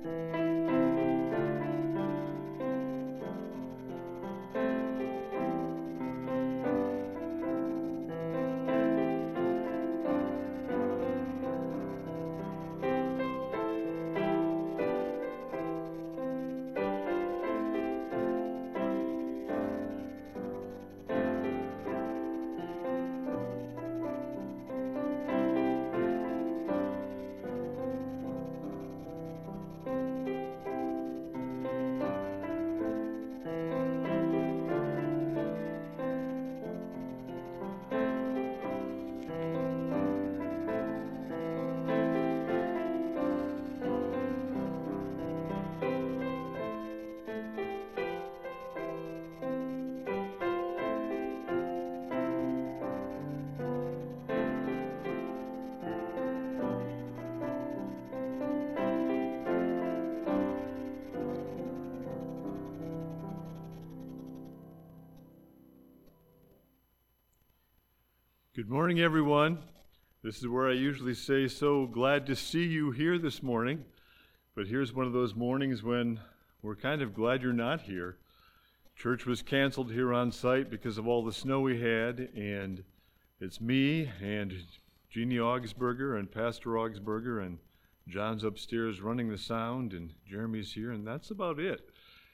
Good morning, everyone. This is where I usually say, so glad to see you here this morning. But here's one of those mornings when we're kind of glad you're not here. Church was canceled here on site because of all the snow we had, and it's me and Jeannie Augsburger and Pastor Augsburger, and John's upstairs running the sound, and Jeremy's here, and that's about it.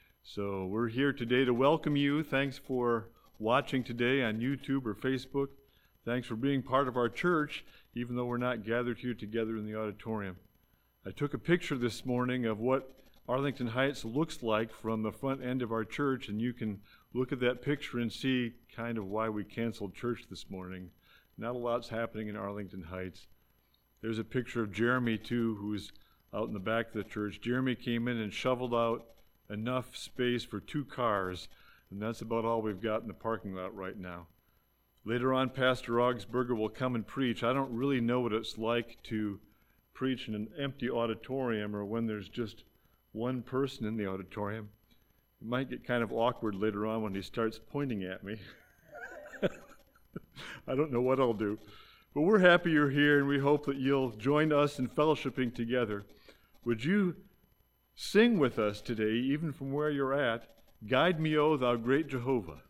So we're here today to welcome you. Thanks for watching today on YouTube or Facebook. Thanks for being part of our church, even though we're not gathered here together in the auditorium. I took a picture this morning of what Arlington Heights looks like from the front end of our church, and you can look at that picture and see kind of why we canceled church this morning. Not a lot's happening in Arlington Heights. There's a picture of Jeremy, too, who's out in the back of the church. Jeremy came in and shoveled out enough space for 2 cars, and that's about all we've got in the parking lot right now. Later on, Pastor Augsburger will come and preach. I don't really know what it's like to preach in an empty auditorium or when there's just one person in the auditorium. It might get kind of awkward later on when he starts pointing at me. I don't know what I'll do. But we're happy you're here, and we hope that you'll join us in fellowshipping together. Would you sing with us today, even from where you're at, Guide Me, O Thou Great Jehovah?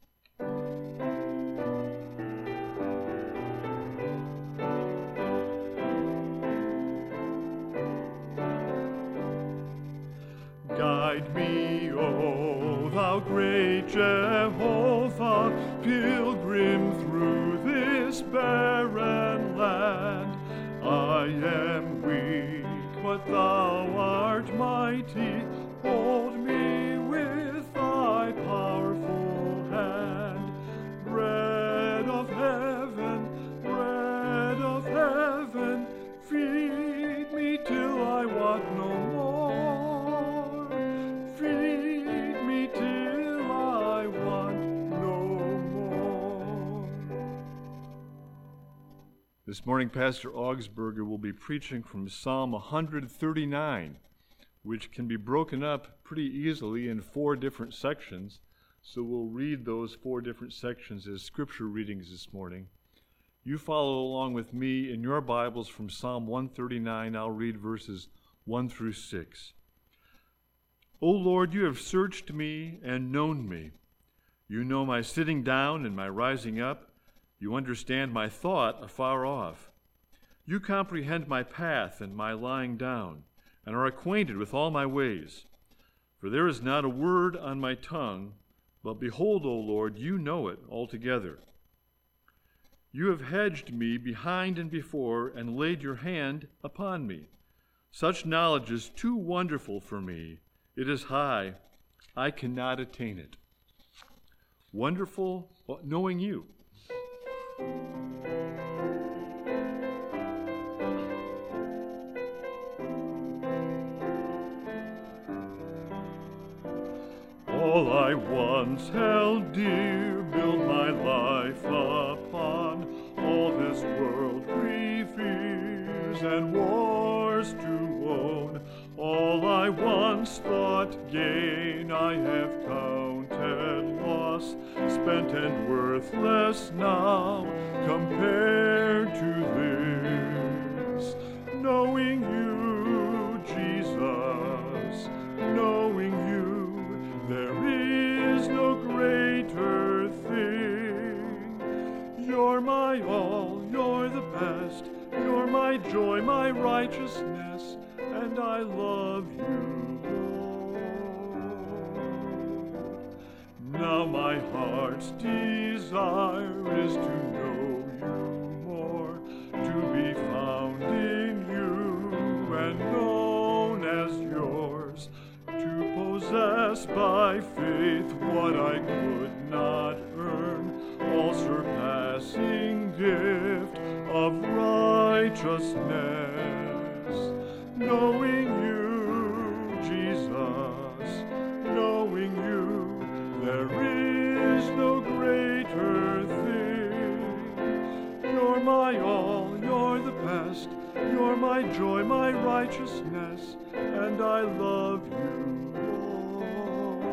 Guide me, O thou great Jehovah, pilgrim through this barren land. I am weak, but thou art mighty. Hold me with thy powerful hand. Bread of heaven, feed me till I want no more. Feed me till I want no more. This morning, Pastor Augsburger will be preaching from Psalm 139, which can be broken up pretty easily in 4 different sections. So we'll read those 4 different sections as scripture readings this morning. You follow along with me in your Bibles from Psalm 139. I'll read verses 1 through 6. O Lord, you have searched me and known me. You know my sitting down and my rising up. You understand my thought afar off. You comprehend my path and my lying down, and are acquainted with all my ways. For there is not a word on my tongue, but behold, O Lord, you know it altogether. You have hedged me behind and before, and laid your hand upon me. Such knowledge is too wonderful for me. It is high. I cannot attain it. Wonderful knowing you. All I once held dear, build my life upon. All this worldly fears and wars to own. All I once thought gain, I have counted loss, spent and worthless now, compared to this. Knowing you, Jesus, my joy, my righteousness, and I love you, Lord. Now my heart's desire is to know you more, to be found in you and known as yours, to possess by faith what I could not earn, all surpassing gift of righteousness, knowing you, Jesus, knowing you, there is no greater thing. You're my all, you're the best, you're my joy, my righteousness, and I love you, Lord.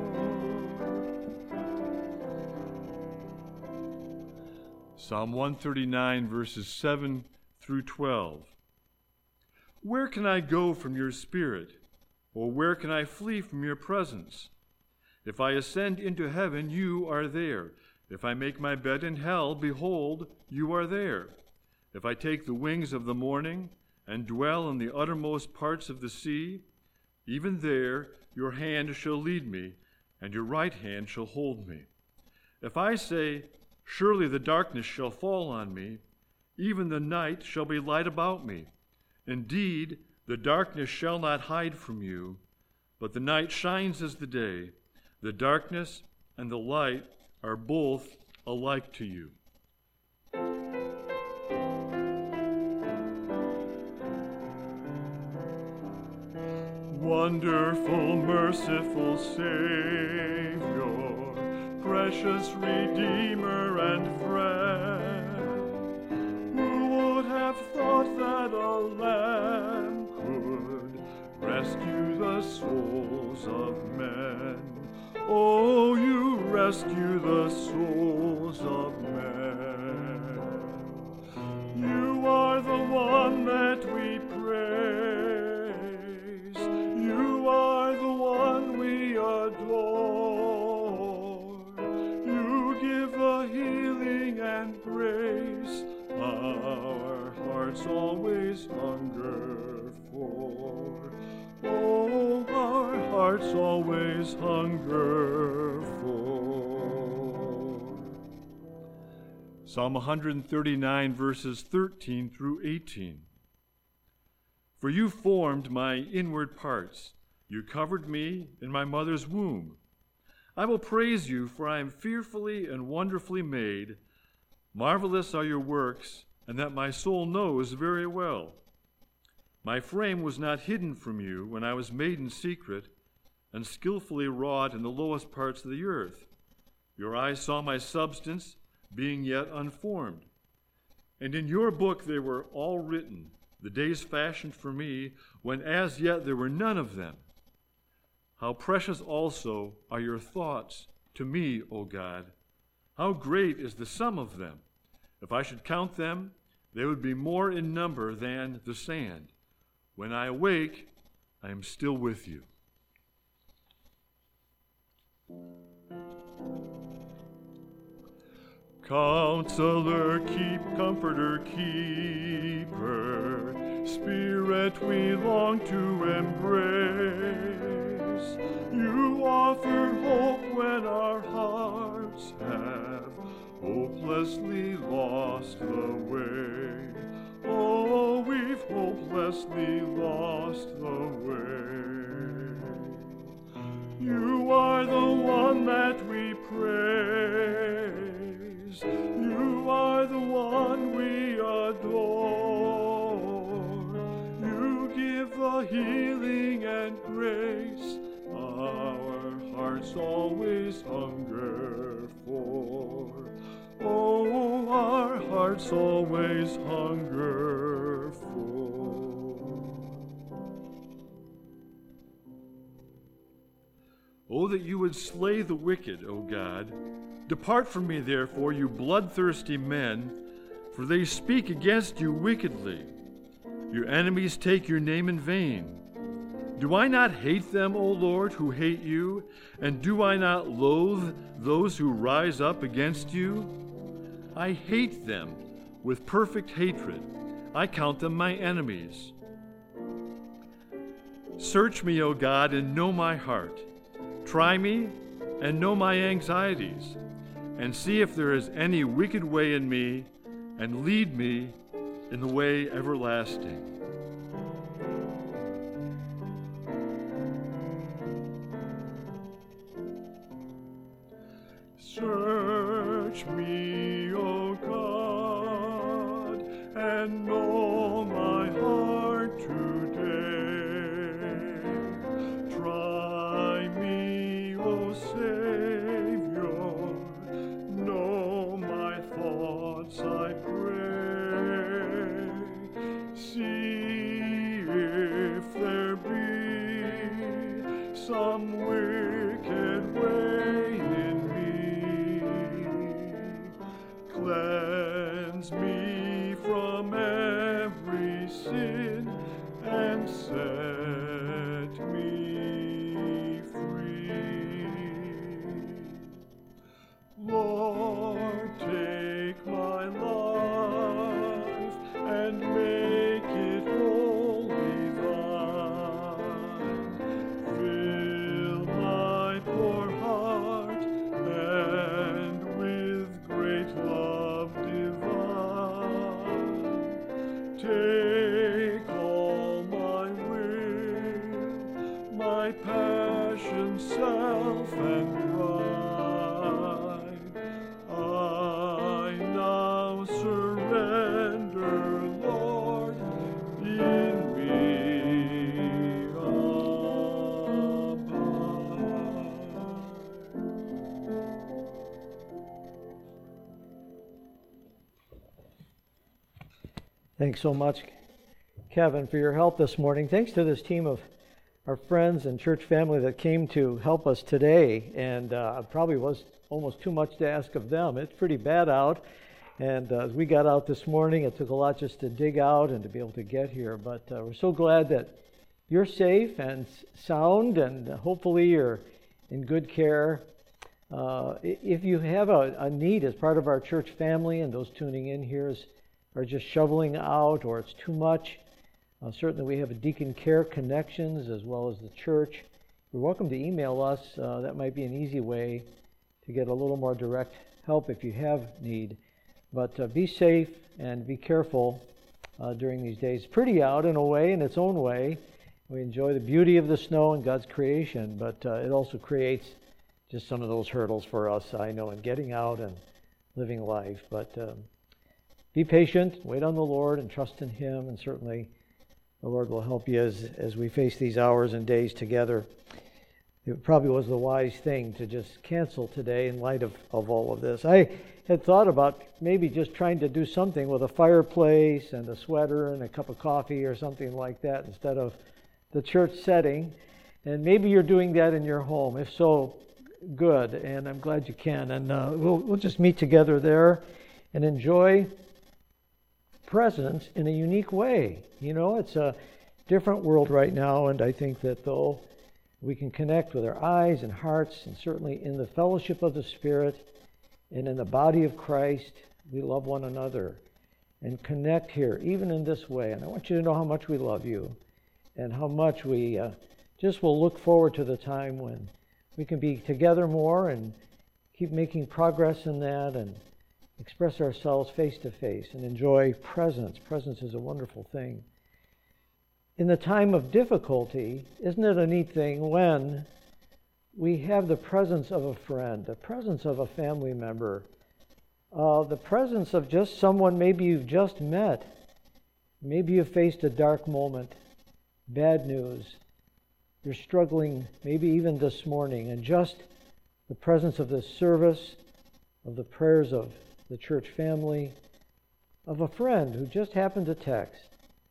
Psalm 139, verses 7 through 12. Where can I go from your spirit, or where can I flee from your presence? If I ascend into heaven, you are there. If I make my bed in hell, behold, you are there. If I take the wings of the morning and dwell in the uttermost parts of the sea, even there your hand shall lead me, and your right hand shall hold me. If I say, surely the darkness shall fall on me, even the night shall be light about me. Indeed, the darkness shall not hide from you, but the night shines as the day. The darkness and the light are both alike to you. Wonderful, merciful Savior, precious Redeemer and friend, who would have thought that a lamb could rescue the souls of men? Oh, you rescue the souls of men. You are the one that we praise. You are the one we adore. You give a healing and grace our hearts always hunger for. Oh, our hearts always hunger for. Psalm 139, verses 13 through 18. For you formed my inward parts. You covered me in my mother's womb. I will praise you, for I am fearfully and wonderfully made. Marvelous are your works, and that my soul knows very well. My frame was not hidden from you when I was made in secret and skillfully wrought in the lowest parts of the earth. Your eyes saw my substance, being yet unformed. And in your book they were all written, the days fashioned for me, when as yet there were none of them. How precious also are your thoughts to me, O God. How great is the sum of them. If I should count them, they would be more in number than the sand. When I awake, I am still with you. Counselor, Comforter, Keeper, Spirit we long to embrace. You offer hope when our hearts have hopelessly lost the way. Oh, we've hopelessly lost the way. You are the one that we praise. You are the one we adore. You give the healing and grace our hearts always hunger for. Oh, our hearts always hunger for. Oh, that you would slay the wicked, O God. Depart from me, therefore, you bloodthirsty men, for they speak against you wickedly. Your enemies take your name in vain. Do I not hate them, O Lord, who hate you? And do I not loathe those who rise up against you? I hate them with perfect hatred. I count them my enemies. Search me, O God, and know my heart. Try me and know my anxieties, and see if there is any wicked way in me, and lead me in the way everlasting. Search me, O God, and know my heart today. Try me, O Savior, know my thoughts, I pray. See if there be some wicked way in me. Cleanse me from every sin and set me free. Lord, take my life and make it wholly thine. Fill my poor heart and with great love divine. Take all my will, my passion, self, and pride. I now surrender, Lord, in me Thanks so much, Kevin, for your help this morning. Thanks to this team of our friends and church family that came to help us today. And probably was almost too much to ask of them. It's pretty bad out. And as we got out this morning, it took a lot just to dig out and to be able to get here. But we're so glad that you're safe and sound, and hopefully you're in good care. If you have a need as part of our church family, and those tuning in here are just shoveling out, or it's too much, certainly we have a Deacon Care Connections as well as the church. You're welcome to email us. That might be an easy way to get a little more direct help if you have need. But be safe and be careful during these days. Pretty out in a way, in its own way. We enjoy the beauty of the snow and God's creation, but it also creates just some of those hurdles for us, I know, in getting out and living life. But be patient, wait on the Lord, and trust in Him, and certainly the Lord will help you as we face these hours and days together. It probably was the wise thing to just cancel today in light of all of this. I had thought about maybe just trying to do something with a fireplace and a sweater and a cup of coffee or something like that instead of the church setting. And maybe you're doing that in your home. If so, good, and I'm glad you can. And we'll just meet together there and enjoy presence in a unique way. You know, it's a different world right now, and I think that though we can connect with our eyes and hearts, and certainly in the fellowship of the Spirit and in the body of Christ, we love one another and connect here, even in this way. And I want you to know how much we love you and how much we just will look forward to the time when we can be together more and keep making progress in that and express ourselves face to face and enjoy presence. Presence is a wonderful thing. In the time of difficulty, isn't it a neat thing when we have the presence of a friend, the presence of a family member, the presence of just someone maybe you've just met. Maybe you've faced a dark moment, bad news. You're struggling maybe even this morning, and just the presence of this service, of the prayers of the church family, of a friend who just happened to text.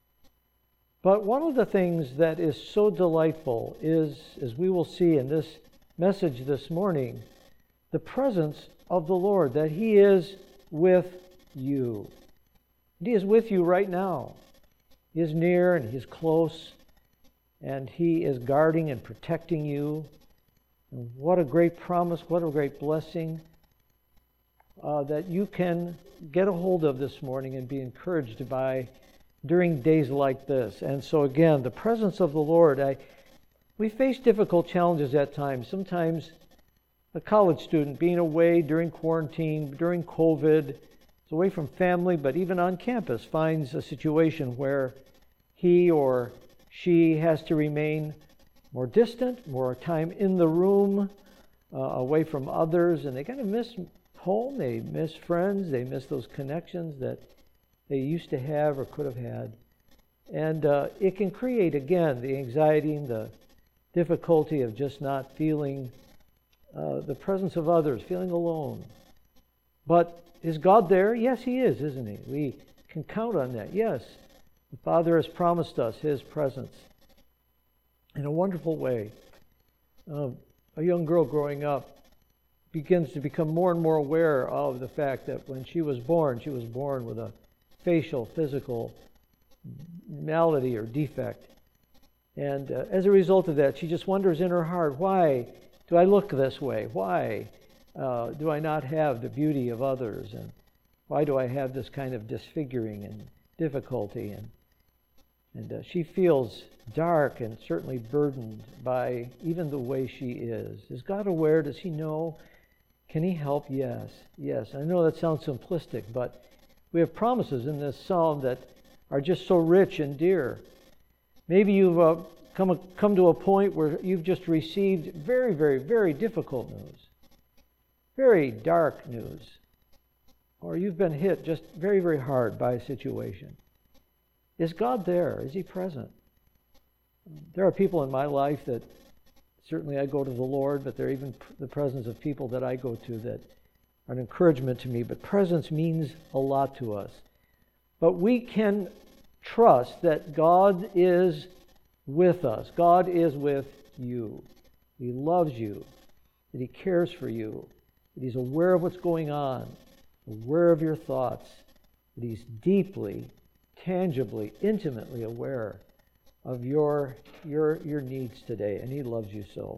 But one of the things that is so delightful is, as we will see in this message this morning, the presence of the Lord, that He is with you. He is with you right now. He is near and He is close, and He is guarding and protecting you. And what a great promise, what a great blessing that you can get a hold of this morning and be encouraged by during days like this. And so again, the presence of the Lord, we face difficult challenges at times. Sometimes a college student being away during quarantine, during COVID, is away from family, but even on campus finds a situation where he or she has to remain more distant, more time in the room, away from others, and they kind of miss home, they miss friends, they miss those connections that they used to have or could have had. And it can create, again, the anxiety and the difficulty of just not feeling the presence of others, feeling alone. But is God there? Yes, He is, isn't He? We can count on that. Yes, the Father has promised us His presence in a wonderful way. A young girl growing up begins to become more and more aware of the fact that when she was born with a facial, physical malady or defect. And as a result of that, she just wonders in her heart, why do I look this way? Why do I not have the beauty of others? And why do I have this kind of disfiguring and difficulty? And she feels dark and certainly burdened by even the way she is. Is God aware? Does He know? Can He help? Yes. Yes. I know that sounds simplistic, but we have promises in this psalm that are just so rich and dear. Maybe you've come to a point where you've just received very, very, very difficult news, very dark news, or you've been hit just very, very hard by a situation. Is God there? Is He present? There are people in my life that certainly I go to the Lord, but there are even the presence of people that I go to that are an encouragement to me. But presence means a lot to us. But we can trust that God is with us. God is with you. He loves you, that He cares for you, that He's aware of what's going on, aware of your thoughts, that He's deeply, tangibly, intimately aware of your needs today, and He loves you so.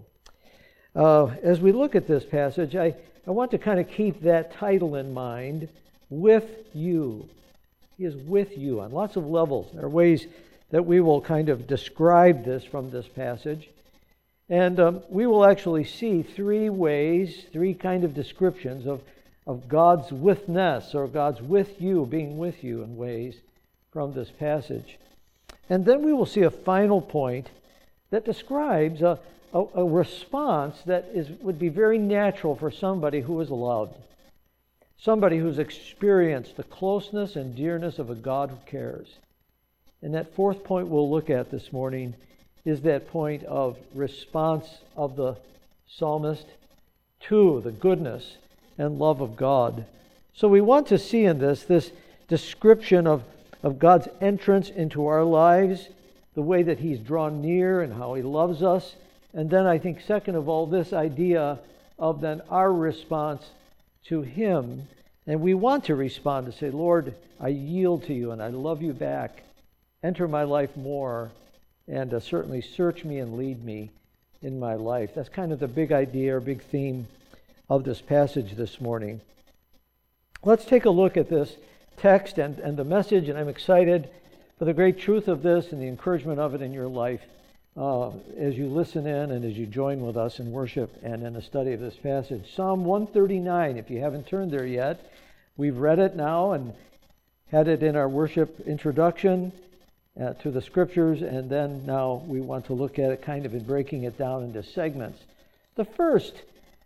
As we look at this passage, I want to kind of keep that title in mind, With You. He is with you on lots of levels. There are ways that we will kind of describe this from this passage. And we will actually see three ways, three kind of descriptions of God's withness, or God's with you, being with you in ways from this passage. And then we will see a final point that describes a response that would be very natural for somebody who is loved, somebody who's experienced the closeness and dearness of a God who cares. And that fourth point we'll look at this morning is that point of response of the psalmist to the goodness and love of God. So we want to see in this description of God's entrance into our lives, the way that He's drawn near and how He loves us. And then I think second of all, this idea of then our response to Him. And we want to respond to say, Lord, I yield to You and I love You back. Enter my life more and certainly search me and lead me in my life. That's kind of the big idea or big theme of this passage this morning. Let's take a look at this text and the message, and I'm excited for the great truth of this and the encouragement of it in your life as you listen in and as you join with us in worship and in the study of this passage. Psalm 139, if you haven't turned there yet, we've read it now and had it in our worship introduction to the Scriptures, and then now we want to look at it kind of in breaking it down into segments. The first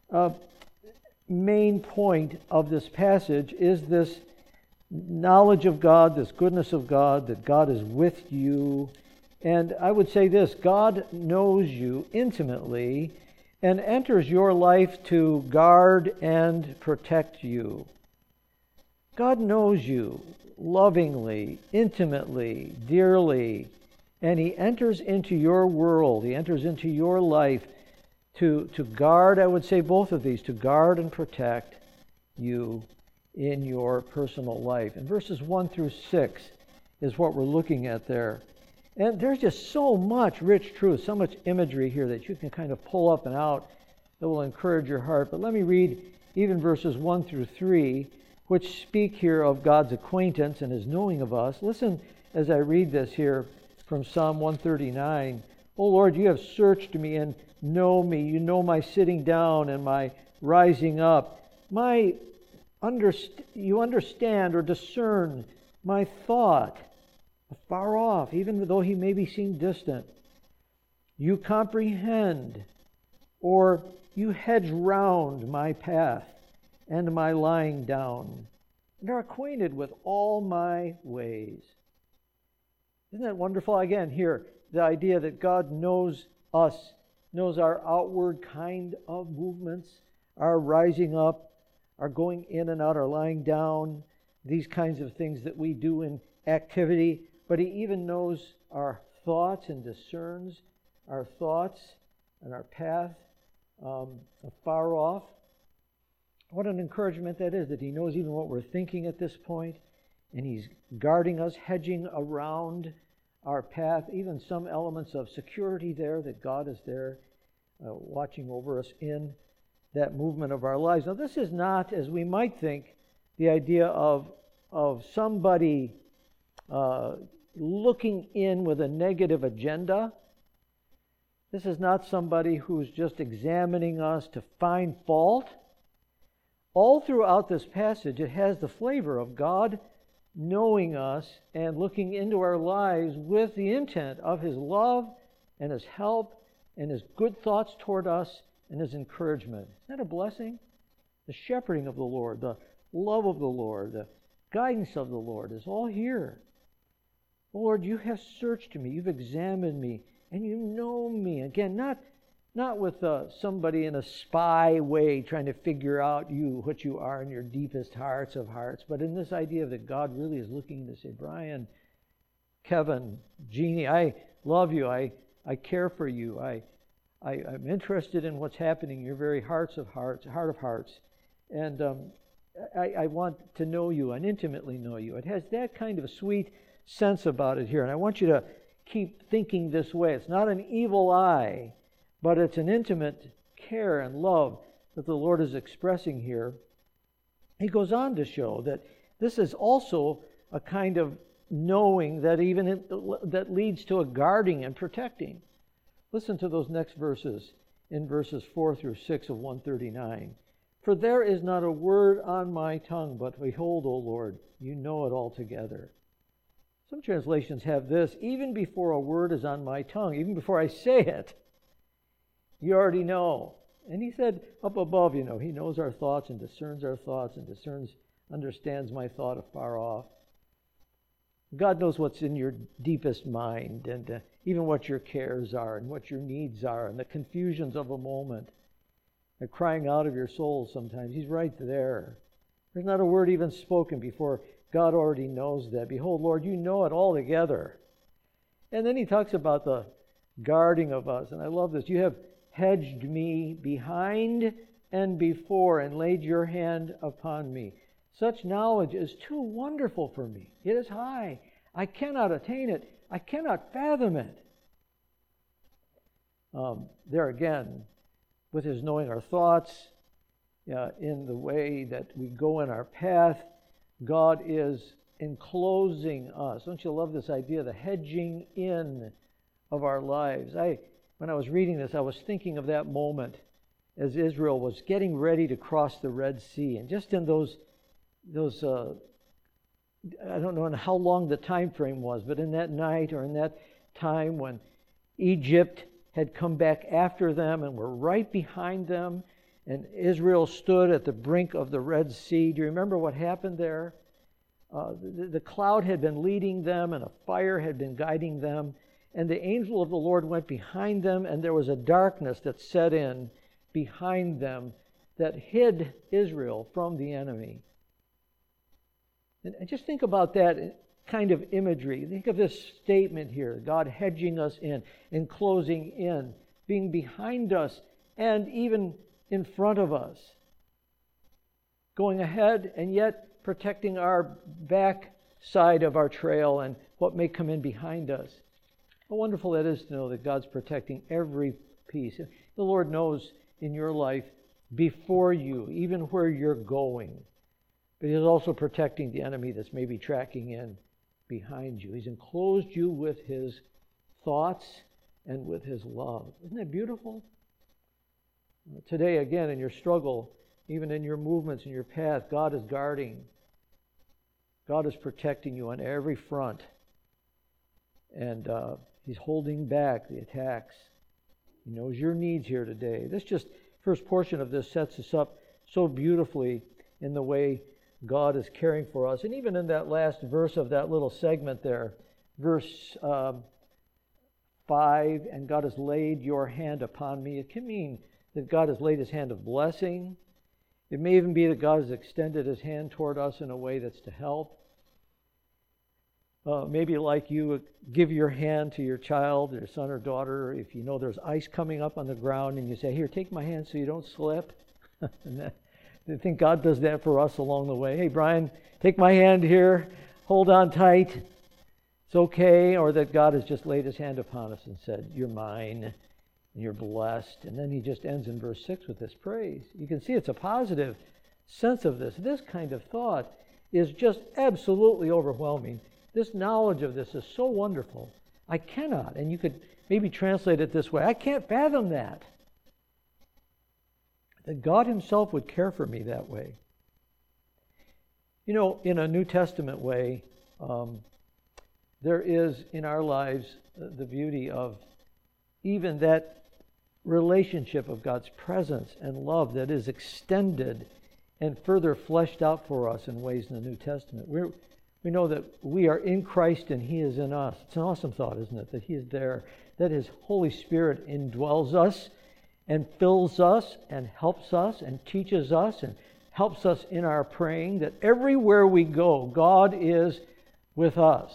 main point of this passage is this knowledge of God, this goodness of God, that God is with you. And I would say this, God knows you intimately and enters your life to guard and protect you. God knows you lovingly, intimately, dearly, and He enters into your world, He enters into your life to guard, I would say both of these, to guard and protect you in your personal life. And verses 1 through 6 is what we're looking at there. And there's just so much rich truth, so much imagery here that you can kind of pull up and out that will encourage your heart. But let me read even verses 1 through 3, which speak here of God's acquaintance and His knowing of us. Listen as I read this here from Psalm 139. O Lord, you have searched me and know me. You know my sitting down and my rising up. You understand or discern my thought afar off, even though he maybe seem distant. You comprehend, or you hedge round my path and my lying down, and are acquainted with all my ways. Isn't that wonderful? Again, here, the idea that God knows us, knows our outward kind of movements, our rising up, our going in and out, our lying down, these kinds of things that we do in activity. But he even knows our thoughts and discerns our thoughts and our path afar off. What an encouragement that is, that he knows even what we're thinking at this point, and he's guarding us, hedging around our path, even some elements of security there, that God is there watching over us in that movement of our lives. Now, this is not, as we might think, the idea of somebody looking in with a negative agenda. This is not somebody who's just examining us to find fault. All throughout this passage, it has the flavor of God knowing us and looking into our lives with the intent of his love and his help and his good thoughts toward us and his encouragement. Isn't that a blessing? The shepherding of the Lord, the love of the Lord, the guidance of the Lord is all here. Lord, you have searched me, you've examined me, and you know me. Again, not with somebody in a spy way trying to figure out what you are in your deepest hearts of hearts, but in this idea that God really is looking to say, Brian, Kevin, Jeannie, I love you. I care for you. I'm interested in what's happening in your very heart of hearts. And I want to know you and intimately know you. It has that kind of a sweet sense about it here. And I want you to keep thinking this way. It's not an evil eye, but it's an intimate care and love that the Lord is expressing here. He goes on to show that this is also a kind of knowing that that leads to a guarding and protecting. Listen to those next verses in verses 4 through 6 of 139. For there is not a word on my tongue, but behold, O Lord, you know it altogether. Some translations have this, even before a word is on my tongue, even before I say it, you already know. And he said up above, he knows our thoughts and discerns our thoughts and understands my thought afar off. God knows what's in your deepest mind and even what your cares are and what your needs are and the confusions of a moment, the crying out of your soul sometimes. He's right there. There's not a word even spoken before God already knows that. Behold, Lord, you know it all together. And then he talks about the guarding of us. And I love this. You have hedged me behind and before and laid your hand upon me. Such knowledge is too wonderful for me. It is high. I cannot attain it. I cannot fathom it. There again, with his knowing our thoughts, in the way that we go in our path, God is enclosing us. Don't you love this idea, the hedging in of our lives? When I was reading this, I was thinking of that moment as Israel was getting ready to cross the Red Sea. And just in those I don't know how long the time frame was, but in that night or in that time when Egypt had come back after them and were right behind them, and Israel stood at the brink of the Red Sea. Do you remember what happened there? The cloud had been leading them, and a fire had been guiding them. And the angel of the Lord went behind them, and there was a darkness that set in behind them that hid Israel from the enemy. And just think about that kind of imagery. Think of this statement here, God hedging us in, enclosing in, being behind us, and even in front of us, going ahead and yet protecting our back side of our trail and what may come in behind us. How wonderful that is to know that God's protecting every piece. The Lord knows in your life before you, even where you're going. But He's also protecting the enemy that's maybe tracking in behind you. He's enclosed you with His thoughts and with His love. Isn't that beautiful? Today, again, in your struggle, even in your movements, in your path, God is guarding. God is protecting you on every front. And He's holding back the attacks. He knows your needs here today. This just first portion of this sets us up so beautifully in the way God is caring for us. And even in that last verse of that little segment there, verse 5, and God has laid your hand upon me. It can mean that God has laid His hand of blessing. It may even be that God has extended His hand toward us in a way that's to help. Maybe like you give your hand to your child, your son or daughter, if you know there's ice coming up on the ground, and you say, "Here, take my hand so you don't slip." And I think God does that for us along the way. "Hey, Brian, take my hand here. Hold on tight. It's okay." Or that God has just laid His hand upon us and said, "You're mine, and you're blessed." And then He just ends in verse 6 with this praise. You can see it's a positive sense of this. This kind of thought is just absolutely overwhelming. This knowledge of this is so wonderful. I cannot, and you could maybe translate it this way, I can't fathom that God Himself would care for me that way. You know, in a New Testament way, there is in our lives the beauty of even that relationship of God's presence and love that is extended and further fleshed out for us in ways in the New Testament. We know that we are in Christ and He is in us. It's an awesome thought, isn't it? That He is there, that His Holy Spirit indwells us and fills us and helps us and teaches us and helps us in our praying, that everywhere we go, God is with us.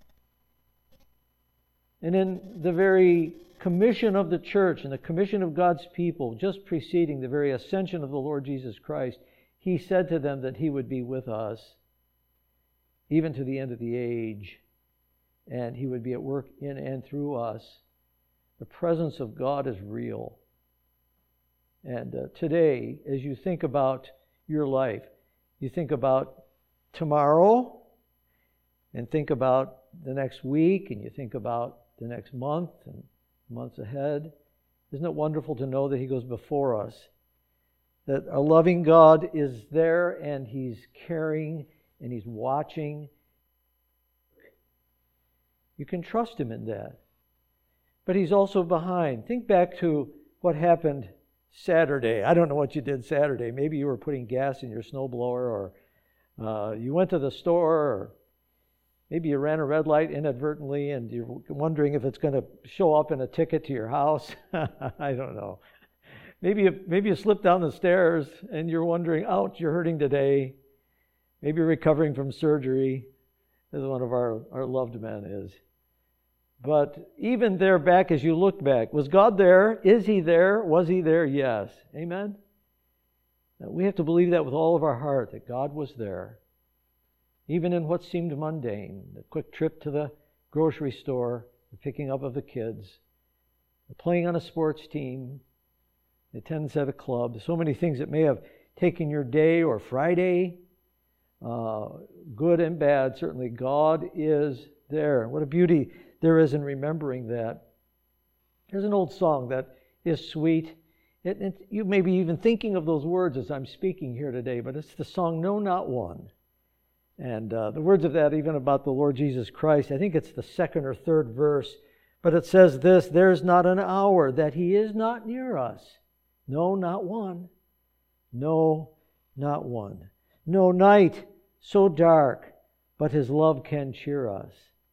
And in the very commission of the church and the commission of God's people, just preceding the very ascension of the Lord Jesus Christ, He said to them that He would be with us even to the end of the age, and He would be at work in and through us. The presence of God is real. And today, as you think about your life, you think about tomorrow, and think about the next week, and you think about the next month and months ahead. Isn't it wonderful to know that He goes before us? That a loving God is there, and He's caring, and He's watching. You can trust Him in that. But He's also behind. Think back to what happened Saturday. I don't know what you did Saturday. Maybe you were putting gas in your snowblower, or you went to the store, or maybe you ran a red light inadvertently and you're wondering if it's going to show up in a ticket to your house. I don't know. Maybe you slipped down the stairs and you're wondering, ouch, you're hurting today. Maybe you're recovering from surgery, as one of our loved men is. But even there back, as you look back, was God there? Is He there? Was He there? Yes. Amen? Now, we have to believe that with all of our heart, that God was there. Even in what seemed mundane, the quick trip to the grocery store, the picking up of the kids, the playing on a sports team, the attendance at a club, so many things that may have taken your day or Friday, good and bad. Certainly God is there. What a beauty there is in remembering that. There's an old song that is sweet. You may be even thinking of those words as I'm speaking here today, but it's the song "No, Not One." And the words of that, even about the Lord Jesus Christ, I think it's the second or third verse, but it says this: "There's not an hour that He is not near us. No, not one. No, not one. No night so dark, but His love can cheer us."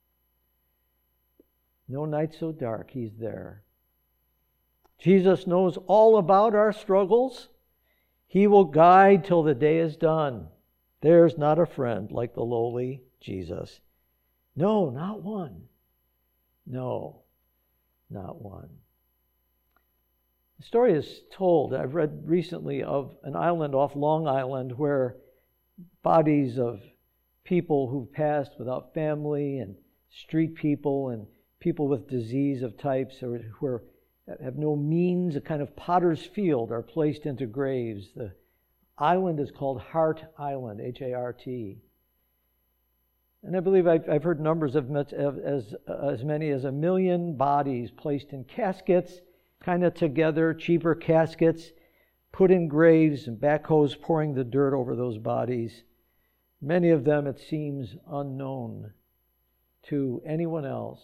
No night so dark, He's there. Jesus knows all about our struggles. He will guide till the day is done. There's not a friend like the lowly Jesus. No, not one. No, not one. The story is told, I've read recently, of an island off Long Island where bodies of people who've passed without family, and street people, and people with disease of types who have no means, a kind of potter's field, are placed into graves. The island is called Hart Island, H-A-R-T. And I believe I've heard numbers of as many as 1 million bodies placed in caskets, kind of together, cheaper caskets, put in graves, and backhoes pouring the dirt over those bodies. Many of them, it seems, unknown to anyone else.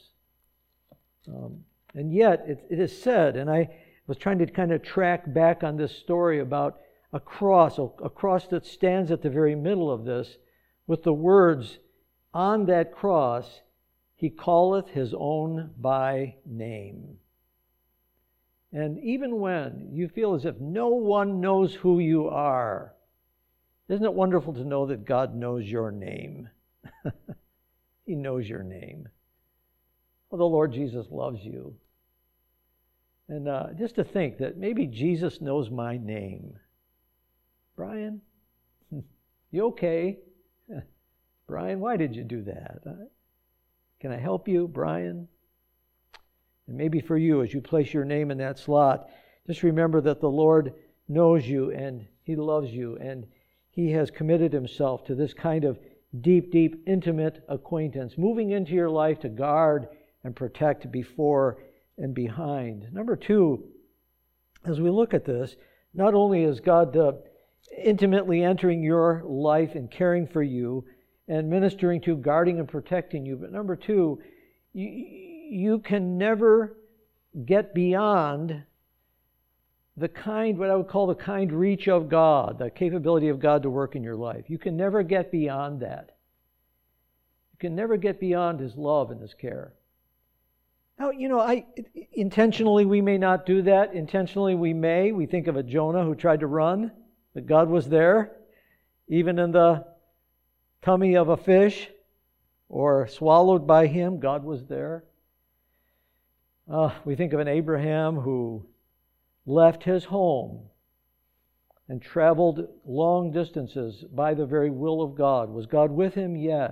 And yet, it is said, and I was trying to kind of track back on this story about a cross that stands at the very middle of this, with the words, "On that cross, he calleth his own by name." And even when you feel as if no one knows who you are, isn't it wonderful to know that God knows your name? He knows your name. Well, the Lord Jesus loves you. And just to think that maybe Jesus knows my name. Brian, you okay? Brian, why did you do that? Can I help you, Brian? And maybe for you, as you place your name in that slot, just remember that the Lord knows you and He loves you, and He has committed Himself to this kind of deep, deep, intimate acquaintance, moving into your life to guard and protect before and behind. Number two, as we look at this, not only is God intimately entering your life and caring for you and ministering to, guarding and protecting you, but number two, you can never get beyond what I would call the kind reach of God, the capability of God to work in your life. You can never get beyond that. You can never get beyond His love and His care. Now, intentionally we may not do that. Intentionally we may. We think of a Jonah who tried to run, but God was there, even in the tummy of a fish, or swallowed by Him, God was there. We think of an Abraham who left his home and traveled long distances by the very will of God. Was God with him? Yes.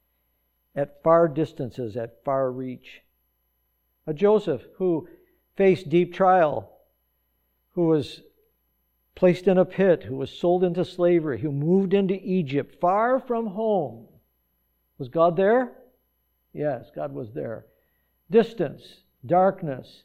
At far distances, at far reach. A Joseph who faced deep trial, who was placed in a pit, who was sold into slavery, who moved into Egypt, far from home. Was God there? Yes, God was there. Distance, darkness,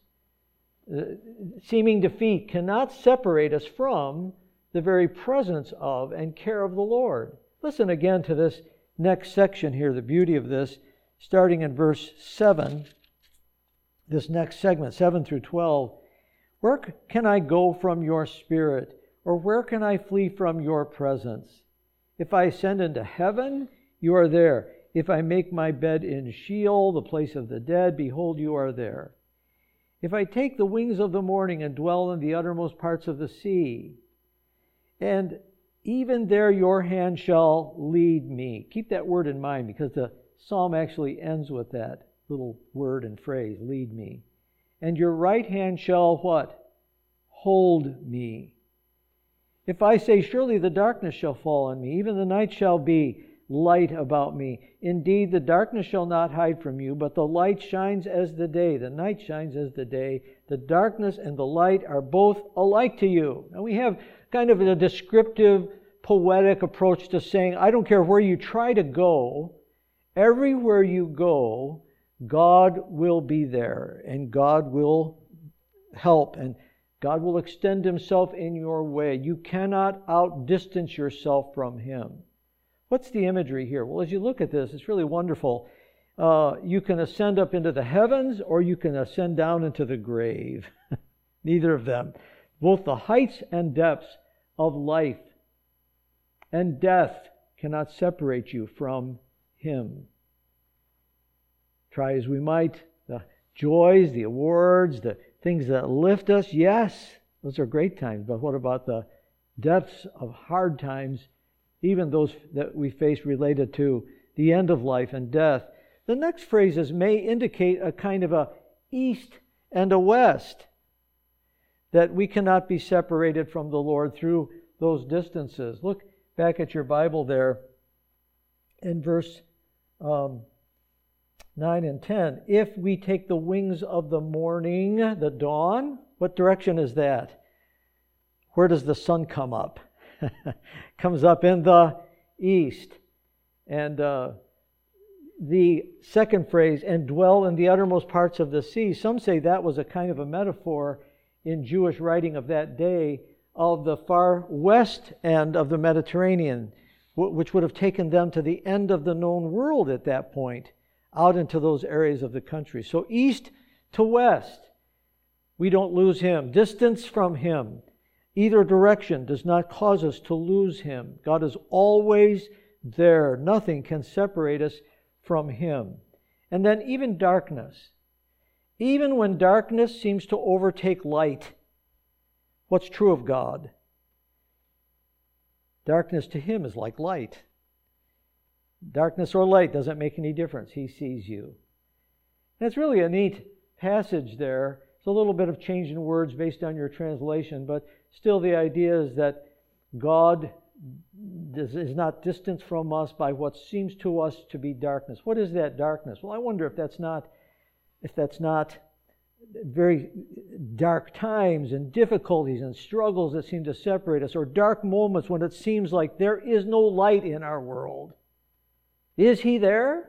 seeming defeat cannot separate us from the very presence of and care of the Lord. Listen again to this next section here, the beauty of this, starting in verse 7, this next segment, 7 through 12. Where can I go from your spirit, or where can I flee from your presence? If I ascend into heaven, you are there. If I make my bed in Sheol, the place of the dead, behold, you are there. If I take the wings of the morning and dwell in the uttermost parts of the sea, and even there your hand shall lead me. Keep that word in mind, because the psalm actually ends with that little word and phrase, lead me. And your right hand shall what? Hold me. If I say, surely the darkness shall fall on me, even the night shall be light about me. Indeed, the darkness shall not hide from you, but the light shines as the day. The night shines as the day. The darkness and the light are both alike to you. Now we have kind of a descriptive, poetic approach to saying, I don't care where you try to go, everywhere you go, God will be there, and God will help, and God will extend Himself in your way. You cannot outdistance yourself from Him. What's the imagery here? Well, as you look at this, it's really wonderful. You can ascend up into the heavens, or you can ascend down into the grave. Neither of them. Both the heights and depths of life and death cannot separate you from Him. Try as we might, the joys, the awards, the things that lift us, yes, those are great times. But what about the depths of hard times, even those that we face related to the end of life and death? The next phrases may indicate a kind of a east and a west, that we cannot be separated from the Lord through those distances. Look back at your Bible there in verse 9 and 10. If we take the wings of the morning, the dawn, what direction is that? Where does the sun come up? Comes up in the east. And the second phrase, and dwell in the uttermost parts of the sea, some say that was a kind of a metaphor in Jewish writing of that day of the far west end of the Mediterranean, which would have taken them to the end of the known world at that point, out into those areas of the country. So east to west, we don't lose Him. Distance from Him, either direction, does not cause us to lose Him. God is always there. Nothing can separate us from Him. And then even darkness. Even when darkness seems to overtake light, what's true of God? Darkness to Him is like light. Darkness or light doesn't make any difference. He sees you. And it's really a neat passage there. It's a little bit of change in words based on your translation, but still the idea is that God is not distant from us by what seems to us to be darkness. What is that darkness? Well, I wonder if that's not very dark times and difficulties and struggles that seem to separate us, or dark moments when it seems like there is no light in our world. Is He there?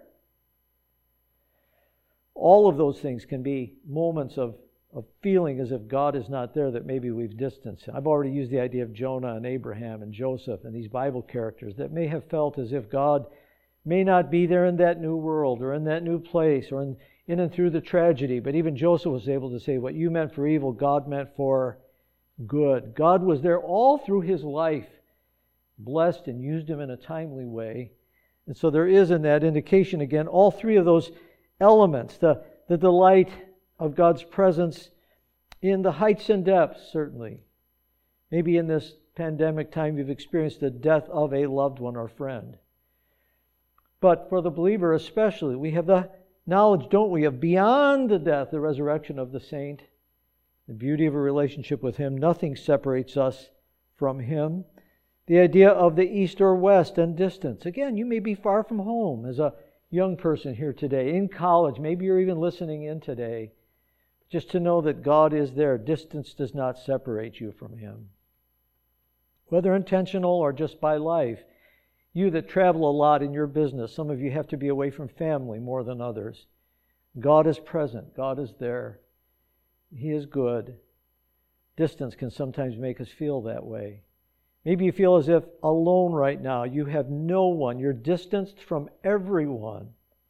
All of those things can be moments of feeling as if God is not there, that maybe we've distanced Him. I've already used the idea of Jonah and Abraham and Joseph and these Bible characters that may have felt as if God may not be there in that new world or in that new place or in and through the tragedy. But even Joseph was able to say, what you meant for evil, God meant for good. God was there all through his life, blessed and used him in a timely way. And so there is in that indication, again, all three of those elements, the delight of God's presence in the heights and depths, certainly. Maybe in this pandemic time you've experienced the death of a loved one or friend. But for the believer especially, we have the knowledge, don't we, of beyond the death, the resurrection of the saint, the beauty of a relationship with Him. Nothing separates us from Him. The idea of the east or west and distance. Again, you may be far from home as a young person here today, in college. Maybe you're even listening in today. Just to know that God is there. Distance does not separate you from Him. Whether intentional or just by life. You that travel a lot in your business, some of you have to be away from family more than others. God is present. God is there. He is good. Distance can sometimes make us feel that way. Maybe you feel as if alone right now. You have no one. You're distanced from everyone.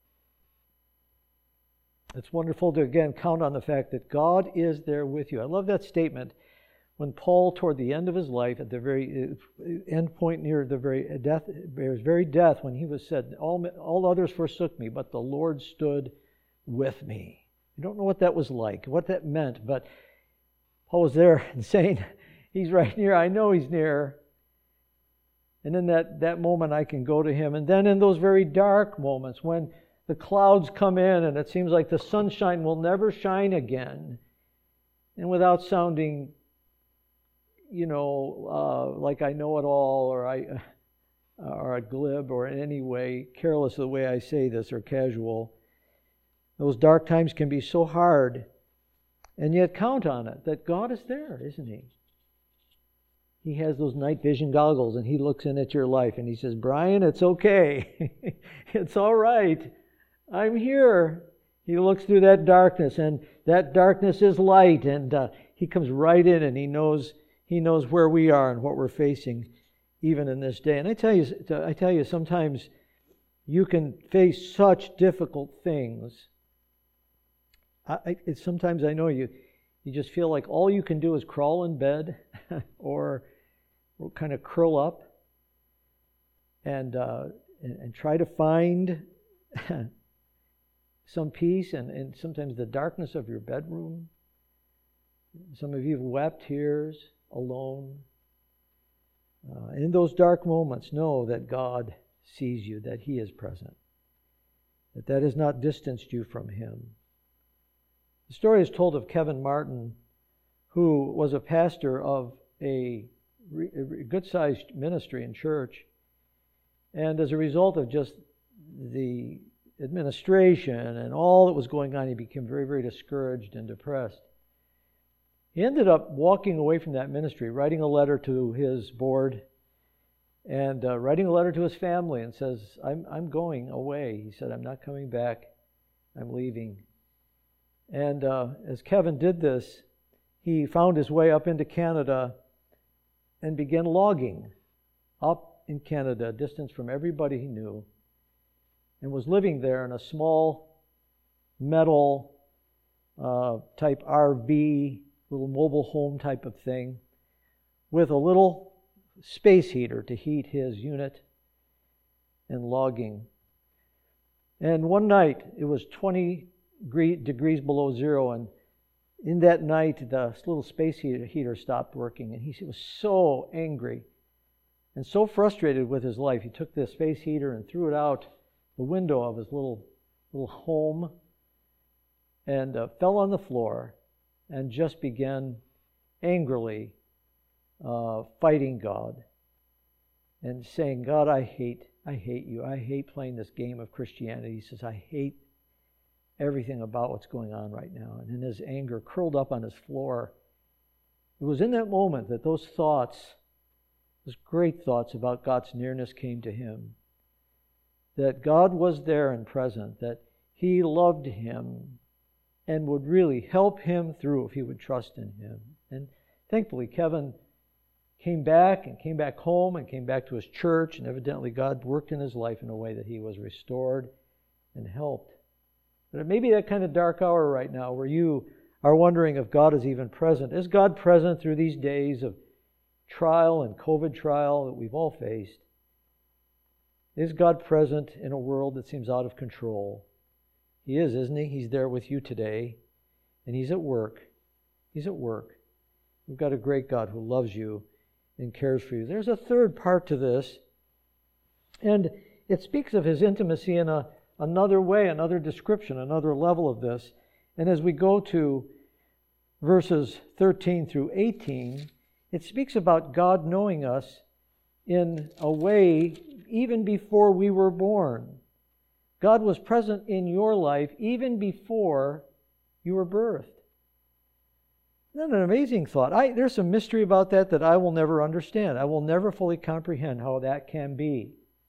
It's wonderful to, again, count on the fact that God is there with you. I love that statement when Paul, toward the end of his life, at the very end point near the his very death, when he was said, all others forsook me, but the Lord stood with me. You don't know what that was like, what that meant, but Paul was there and saying, He's right near. I know He's near. And in that moment, I can go to Him. And then in those very dark moments, when the clouds come in and it seems like the sunshine will never shine again, and without sounding, like I know it all, or a glib, or in any way careless of the way I say this, or casual, those dark times can be so hard. And yet count on it, that God is there, isn't He? He has those night vision goggles and He looks in at your life and He says, Brian, it's okay. It's all right. I'm here. He looks through that darkness, and that darkness is light, and He comes right in, and He knows where we are and what we're facing even in this day. And I tell you, sometimes you can face such difficult things. Sometimes I know you just feel like all you can do is crawl in bed or kind of curl up and try to find some peace, and sometimes the darkness of your bedroom. Some of you have wept tears alone. In those dark moments, know that God sees you, that He is present, that has not distanced you from Him. The story is told of Kevin Martin, who was a pastor of a good-sized ministry and church. And as a result of just the administration and all that was going on, he became very, very discouraged and depressed. He ended up walking away from that ministry, writing a letter to his board, and writing a letter to his family and says, I'm going away. He said, I'm not coming back. I'm leaving. And as Kevin did this, he found his way up into Canada and began logging up in Canada, a distance from everybody he knew, and was living there in a small metal type RV, little mobile home type of thing, with a little space heater to heat his unit and logging. And one night, it was 20 degrees below zero, and in that night, the little space heater stopped working, and he was so angry and so frustrated with his life. He took the space heater and threw it out the window of his little home and fell on the floor and just began angrily fighting God and saying, God, I hate you. I hate playing this game of Christianity. He says, I hate everything about what's going on right now. And in his anger, curled up on his floor. It was in that moment that those thoughts, those great thoughts about God's nearness came to him. That God was there and present, that he loved him and would really help him through if he would trust in him. And thankfully, Kevin came back home and came back to his church, and evidently God worked in his life in a way that he was restored and helped. But it may be that kind of dark hour right now where you are wondering if God is even present. Is God present through these days of trial and COVID trial that we've all faced? Is God present in a world that seems out of control? He is, isn't he? He's there with you today, and he's at work. He's at work. We've got a great God who loves you and cares for you. There's a third part to this, and it speaks of his intimacy in another way, another description, another level of this. And as we go to verses 13 through 18, it speaks about God knowing us in a way even before we were born. God was present in your life even before you were birthed. Isn't that an amazing thought? There's some mystery about that I will never understand. I will never fully comprehend how that can be.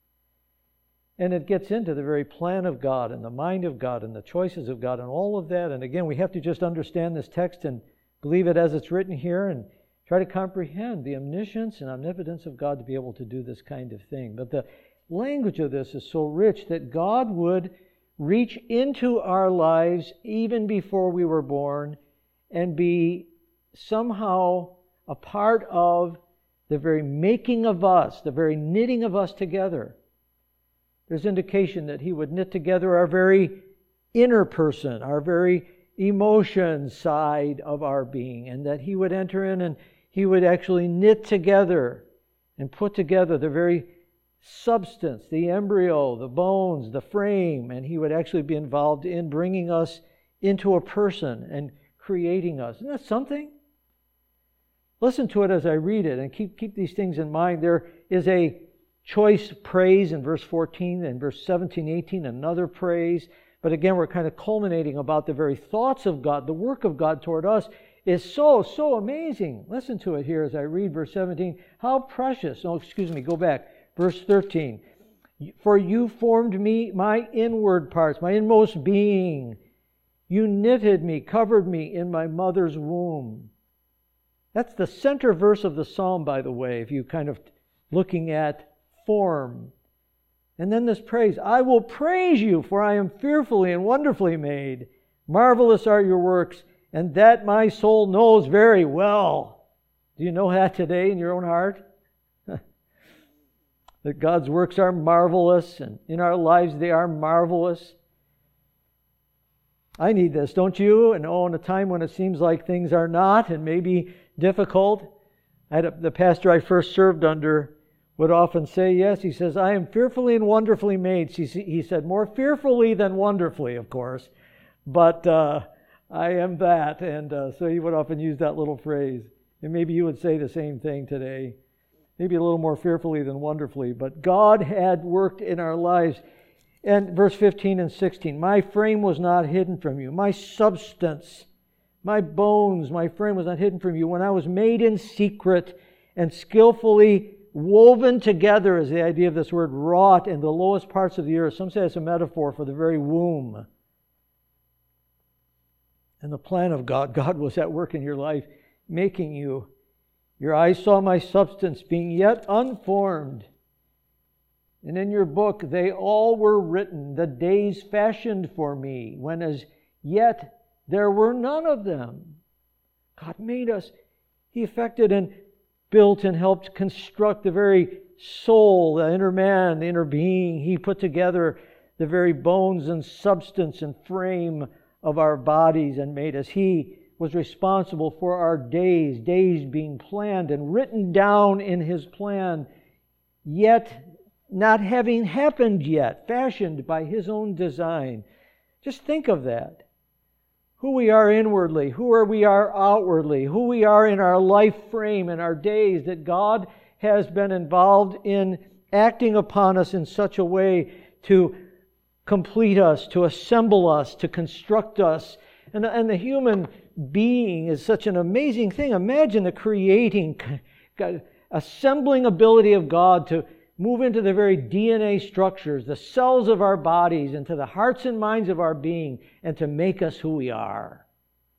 And it gets into the very plan of God and the mind of God and the choices of God and all of that. And again, we have to just understand this text and believe it as it's written here and try to comprehend the omniscience and omnipotence of God to be able to do this kind of thing. But the language of this is so rich that God would reach into our lives even before we were born and be somehow a part of the very making of us, the very knitting of us together. There's indication that he would knit together our very inner person, our very emotion side of our being, and that he would enter in and he would actually knit together and put together the very substance, the embryo, the bones, the frame, and he would actually be involved in bringing us into a person and creating us. Isn't that something? Listen to it as I read it and keep these things in mind. There is a choice praise in verse 14 and verse 17, 18, another praise. But again, we're kind of culminating about the very thoughts of God. The work of God toward us is so amazing. Listen to it here as I read verse 17. How precious. Go back. Verse 13. For you formed me, my inward parts, my inmost being. You knitted me, covered me in my mother's womb. That's the center verse of the psalm, by the way, if you kind of looking at form. And then this praise. I will praise you, for I am fearfully and wonderfully made. Marvelous are your works, and that my soul knows very well. Do you know that today in your own heart? That God's works are marvelous, and in our lives they are marvelous. I need this, don't you? And in a time when it seems like things are not and maybe difficult. The pastor I first served under would often say, yes, he says, I am fearfully and wonderfully made. He said, more fearfully than wonderfully, of course. But I am that. And so he would often use that little phrase. And maybe you would say the same thing today. Maybe a little more fearfully than wonderfully. But God had worked in our lives. And verse 15 and 16, my frame was not hidden from you. My substance, my bones, my frame was not hidden from you. When I was made in secret and skillfully woven together is the idea of this word, wrought in the lowest parts of the earth. Some say it's a metaphor for the very womb. And the plan of God, God was at work in your life, making you. Your eyes saw my substance being yet unformed. And in your book they all were written, the days fashioned for me, when as yet there were none of them. God made us. He affected and built and helped construct the very soul, the inner man, the inner being. He put together the very bones and substance and frame of our bodies and made us. He was responsible for our days being planned and written down in His plan, yet not having happened yet, fashioned by His own design. Just think of that. Who we are inwardly, we are outwardly, who we are in our life frame, in our days, that God has been involved in acting upon us in such a way to complete us, to assemble us, to construct us. And the human being is such an amazing thing. Imagine the creating, assembling ability of God to move into the very DNA structures, the cells of our bodies, into the hearts and minds of our being, and to make us who we are.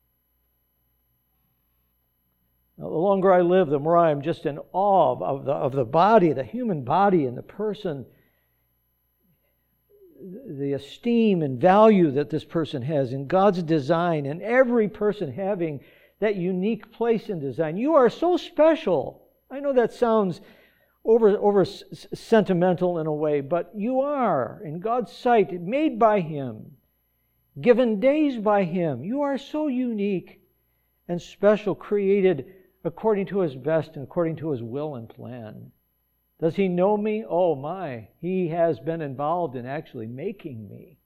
Now, the longer I live, the more I am just in awe of the body, the human body, and the person, the esteem and value that this person has in God's design, and every person having that unique place in design. You are so special. I know that sounds over sentimental in a way, but you are, in God's sight, made by Him, given days by Him. You are so unique and special, created according to His best and according to His will and plan. Does He know me? Oh my, He has been involved in actually making me.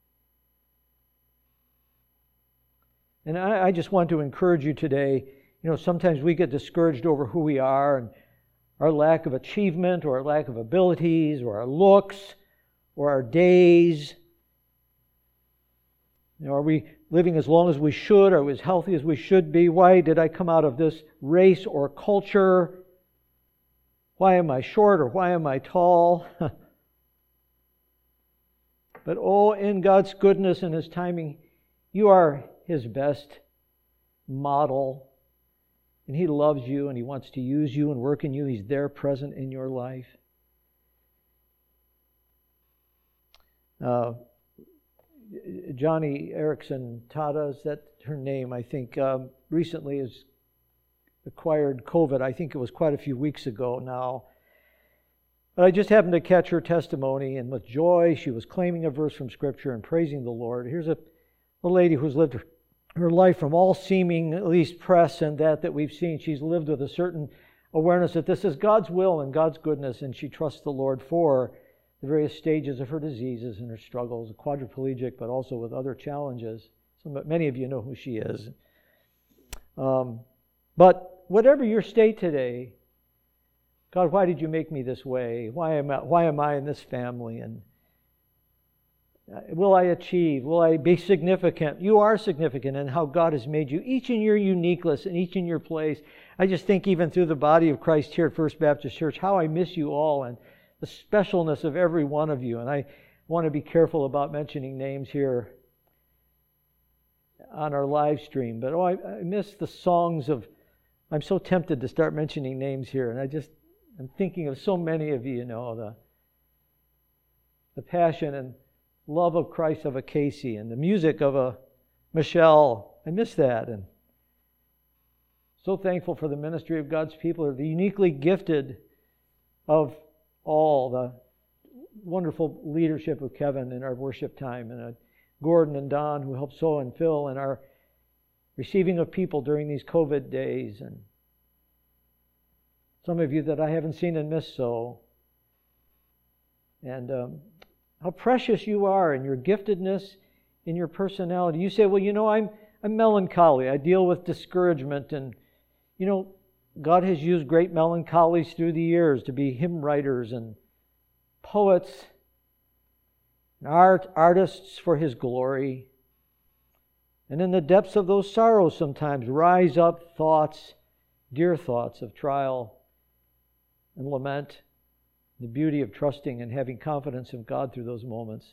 And I just want to encourage you today. Sometimes we get discouraged over who we are and our lack of achievement, or our lack of abilities, or our looks, or our days. Are we living as long as we should? Are we as healthy as we should be? Why did I come out of this race or culture? Why am I short, or why am I tall? But in God's goodness and His timing, you are His best model. And He loves you, and He wants to use you and work in you. He's there present in your life. Johnny Erickson Tada, is that her name, I think, recently has acquired COVID. I think it was quite a few weeks ago now. But I just happened to catch her testimony, and with joy she was claiming a verse from Scripture and praising the Lord. Here's a lady who's lived her life from all seeming, at least press and that we've seen. She's lived with a certain awareness that this is God's will and God's goodness, and she trusts the Lord for the various stages of her diseases and her struggles, a quadriplegic, but also with other challenges. Many of you know who she is. But whatever your state today, God, why did you make me this way? Why am I in this family? And will I achieve? Will I be significant? You are significant in how God has made you, each in your uniqueness and each in your place. I just think even through the body of Christ here at First Baptist Church, how I miss you all and the specialness of every one of you. And I want to be careful about mentioning names here on our live stream. But I miss the songs of, I'm so tempted to start mentioning names here. And I'm thinking of so many of you, the passion and love of Christ of a Casey and the music of a Michelle. I miss that. And so thankful for the ministry of God's people, the uniquely gifted of all, the wonderful leadership of Kevin in our worship time, and Gordon and Don who helped so and Phil in our receiving of people during these COVID days, and some of you that I haven't seen and missed so. And how precious you are in your giftedness, in your personality. You say, well, I'm melancholy. I deal with discouragement. And, God has used great melancholies through the years to be hymn writers and poets and artists for His glory. And in the depths of those sorrows sometimes rise up thoughts, dear thoughts of trial and lament the beauty of trusting and having confidence in God through those moments.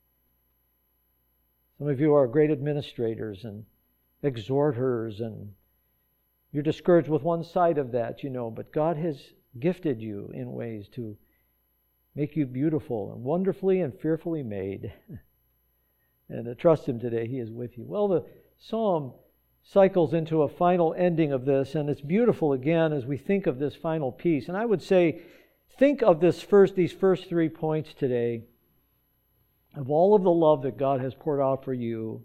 Some of you are great administrators and exhorters, and you're discouraged with one side of that, but God has gifted you in ways to make you beautiful and wonderfully and fearfully made. And to trust Him today, He is with you. Well, the psalm cycles into a final ending of this, and it's beautiful again as we think of this final piece. And I would say, think of these first 3 points today, of all of the love that God has poured out for you.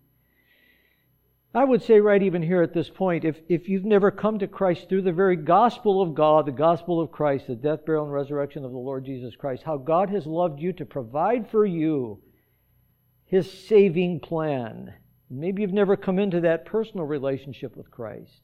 I would say right even here at this point, if you've never come to Christ through the very gospel of God, the gospel of Christ, the death, burial, and resurrection of the Lord Jesus Christ, how God has loved you to provide for you His saving plan. Maybe you've never come into that personal relationship with Christ.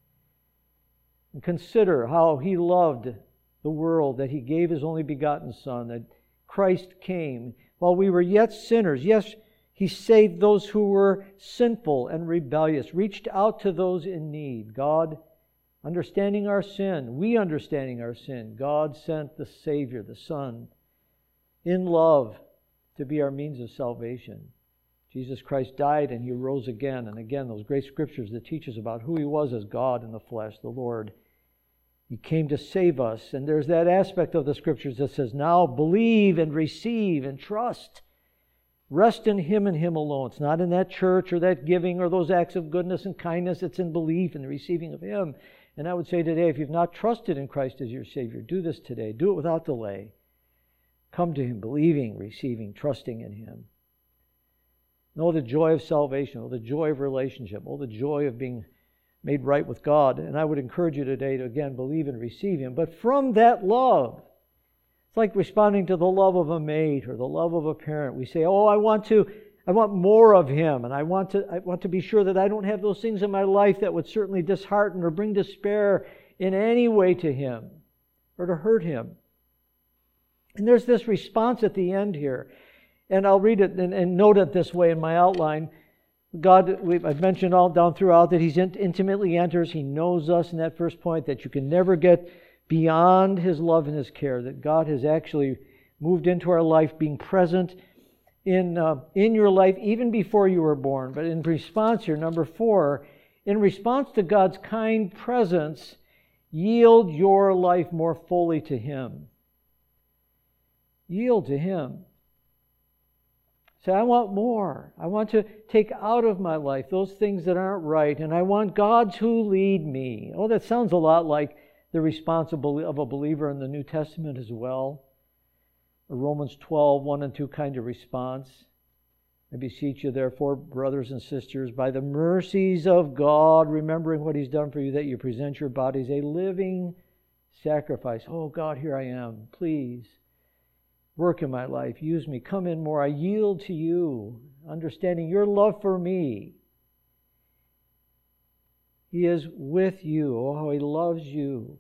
And consider how He loved the world, that He gave His only begotten Son, that Christ came while we were yet sinners. Yes, He saved those who were sinful and rebellious, reached out to those in need. God, understanding our sin, we understanding our sin, God sent the Savior, the Son, in love to be our means of salvation. Jesus Christ died and He rose again. And again, those great scriptures that teach us about who He was as God in the flesh, the Lord. He came to save us. And there's that aspect of the scriptures that says, now believe and receive and trust. Rest in Him and Him alone. It's not in that church or that giving or those acts of goodness and kindness. It's in belief and the receiving of Him. And I would say today, if you've not trusted in Christ as your Savior, do this today. Do it without delay. Come to Him, believing, receiving, trusting in Him. Know the joy of salvation. Know the joy of relationship. Know the joy of being made right with God. And I would encourage you today to, again, believe and receive Him. But from that love, it's like responding to the love of a mate or the love of a parent. We say, oh, I want more of Him, and I want to be sure that I don't have those things in my life that would certainly dishearten or bring despair in any way to Him or to hurt Him. And there's this response at the end here. And I'll read it and note it this way in my outline. God, I've mentioned all down throughout that He intimately enters. He knows us in that first point, that you can never get beyond His love and His care, that God has actually moved into our life, being present in your life even before you were born. But in response here, number 4, in response to God's kind presence, yield your life more fully to Him. Yield to Him. Say, I want more. I want to take out of my life those things that aren't right, and I want God to lead me. Oh, that sounds a lot like the response of a believer in the New Testament as well. A Romans 12, 1 and 2 kind of response. I beseech you, therefore, brothers and sisters, by the mercies of God, remembering what He's done for you, that you present your bodies a living sacrifice. Oh, God, here I am. Please. Work in my life. Use me. Come in more. I yield to you, understanding your love for me. He is with you. Oh, how He loves you.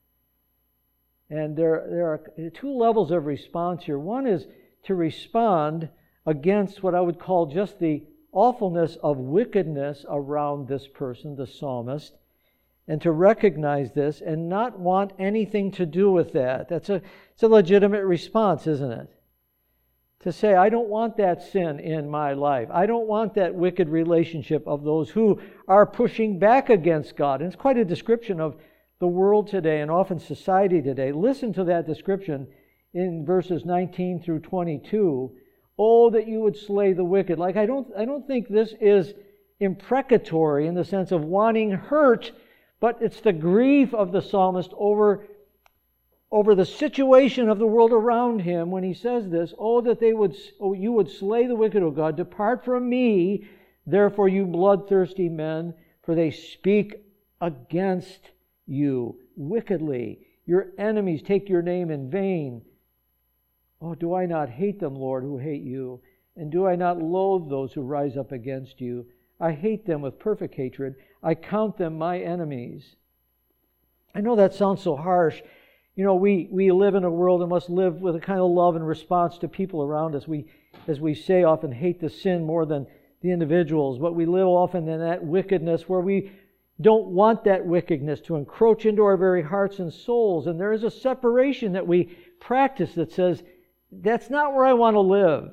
And there are 2 levels of response here. One is to respond against what I would call just the awfulness of wickedness around this person, the psalmist, and to recognize this and not want anything to do with that. It's a legitimate response, isn't it? To say, I don't want that sin in my life. I don't want that wicked relationship of those who are pushing back against God. And it's quite a description of the world today and often society today. Listen to that description in verses 19 through 22. Oh, that you would slay the wicked. Like, I don't think this is imprecatory in the sense of wanting hurt, but it's the grief of the psalmist over the situation of the world around him when he says this. Oh, that you would slay the wicked, O God. Depart from me, therefore, you bloodthirsty men, for they speak against you wickedly. Your enemies take your name in vain. Oh, do I not hate them, Lord, who hate you? And do I not loathe those who rise up against you? I hate them with perfect hatred. I count them my enemies. I know that sounds so harsh. You know, we live in a world and must live with a kind of love and response to people around us. We, as we say, often hate the sin more than the individuals, but we live often in that wickedness where we don't want that wickedness to encroach into our very hearts and souls. And there is a separation that we practice that says, that's not where I want to live.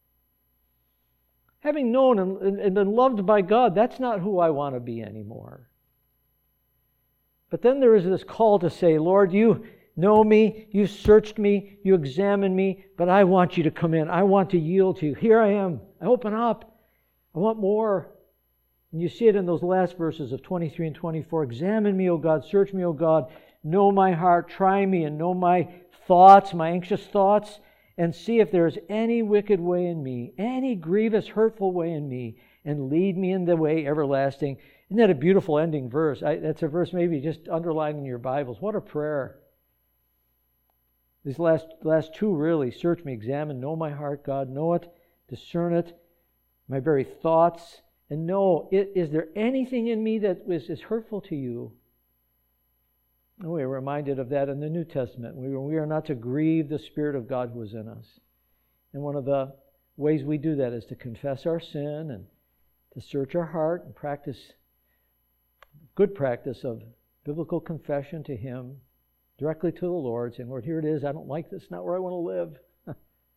Having known and been loved by God, that's not who I want to be anymore. But then there is this call to say, Lord, you know me, you searched me, you examined me, but I want you to come in. I want to yield to you. Here I am. I open up. I want more. And you see it in those last verses of 23 and 24. Examine me, O God. Search me, O God. Know my heart. Try me and know my thoughts, my anxious thoughts, and see if there is any wicked way in me, any grievous, hurtful way in me, and lead me in the way everlasting. Isn't that a beautiful ending verse? That's a verse maybe just underlined in your Bibles. What a prayer. These last two really, search me, examine, know my heart, God, know it, discern it, my very thoughts, and know, is there anything in me that is hurtful to you? And we are reminded of that in the New Testament. We are not to grieve the Spirit of God who is in us. And one of the ways we do that is to confess our sin and to search our heart and practice good practice of biblical confession to Him, directly to the Lord, saying, Lord, here it is. I don't like this. Not where I want to live.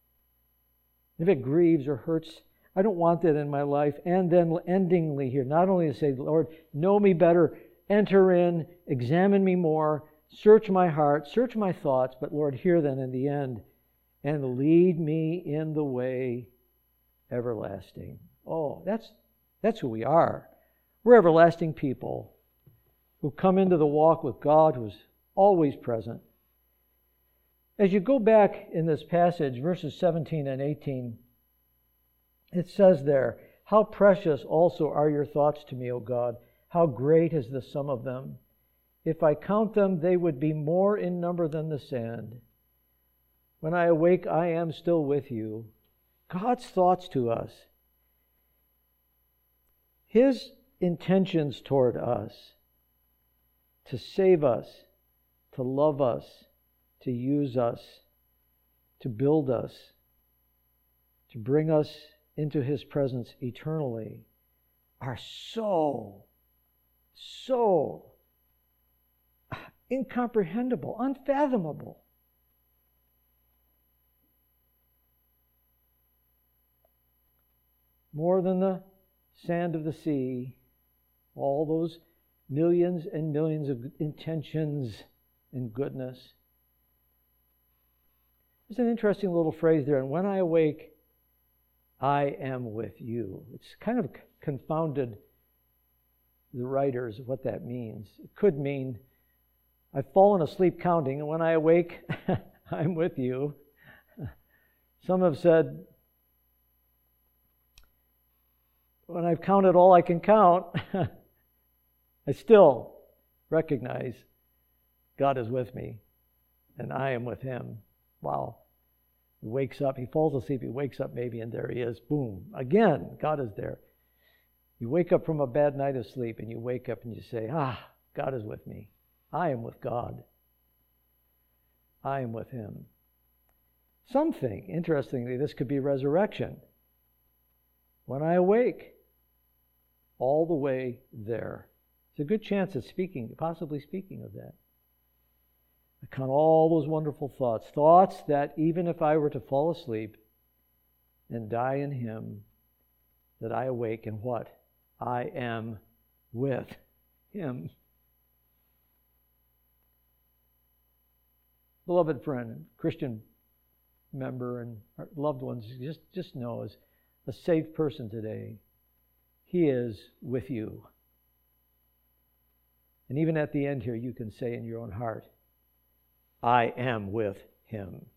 If it grieves or hurts, I don't want that in my life. And then endingly here, not only to say, Lord, know me better, enter in, examine me more, search my heart, search my thoughts, but Lord, here then in the end, and lead me in the way everlasting. Oh, that's who we are. We're everlasting people who come into the walk with God, who's always present. As you go back in this passage, verses 17 and 18, it says there, how precious also are your thoughts to me, O God. How great is the sum of them. If I count them, they would be more in number than the sand. When I awake, I am still with you. God's thoughts to us. His intentions toward us. To save us. To love us. To use us. To build us. To bring us into His presence eternally. Are so incomprehensible, unfathomable. More than the sand of the sea, all those millions and millions of intentions and goodness. There's an interesting little phrase there, and when I awake, I am with you. It's kind of confounded the writers of what that means. It could mean, I've fallen asleep counting, and when I awake, I'm with you. Some have said, when I've counted all I can count, I still recognize God is with me, and I am with Him. Wow. He wakes up, he falls asleep, he wakes up maybe, and there he is. Boom. Again, God is there. You wake up from a bad night of sleep, and you wake up and you say, God is with me. I am with God. I am with Him. Some think, interestingly, this could be resurrection. When I awake, all the way there. It's a good chance of possibly speaking of that. I count all those wonderful thoughts that even if I were to fall asleep and die in Him, that I awake and what? I am with Him. Beloved friend, Christian member, and our loved ones, just know as a saved person today, He is with you. And even at the end here, you can say in your own heart, I am with Him.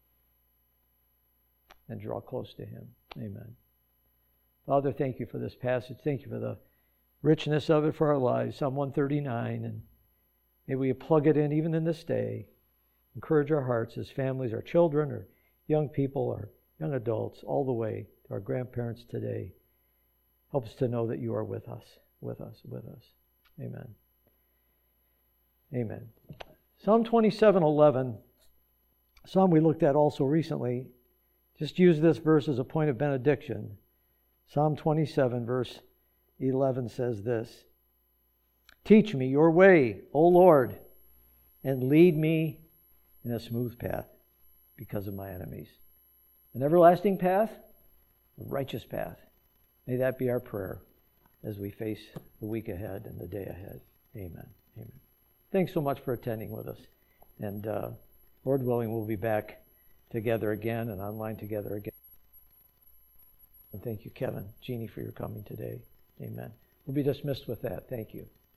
And draw close to Him. Amen. Father, thank You for this passage. Thank You for the richness of it for our lives. Psalm 139. And may we plug it in even in this day. Encourage our hearts as families, our children, or young people, or young adults, all the way to our grandparents today. Help us to know that You are with us, with us, with us. Amen. Amen. Psalm 27:11, Psalm we looked at also recently. Just use this verse as a point of benediction. Psalm 27, verse 11 says this: Teach me your way, O Lord, and lead me in a smooth path because of my enemies. An everlasting path, a righteous path. May that be our prayer as we face the week ahead and the day ahead. Amen. Amen. Thanks so much for attending with us. And Lord willing, we'll be back together again and online together again. And thank you, Kevin, Jeannie, for your coming today. Amen. We'll be dismissed with that. Thank you.